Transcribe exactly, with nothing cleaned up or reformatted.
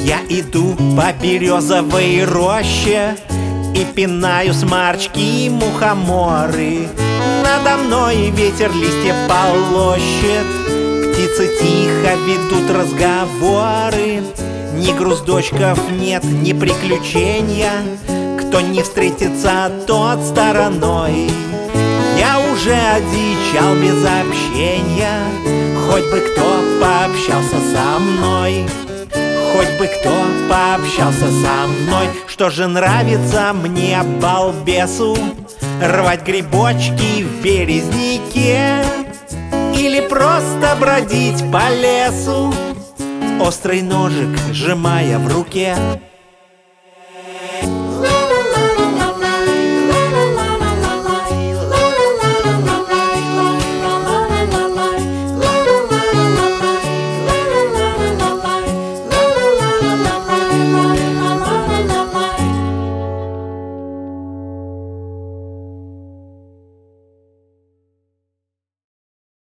Я иду по березовой роще и пинаю сморчки и мухоморы. Надо мной ветер листья полощет, птицы тихо ведут разговоры. Ни груздочков нет, ни приключения, кто не встретится, тот стороной. Я уже одичал без общения, хоть бы кто пообщался со мной. Хоть бы кто пообщался со мной. Что же нравится мне, балбесу, рвать грибочки в березняке или просто бродить по лесу, острый ножик сжимая в руке?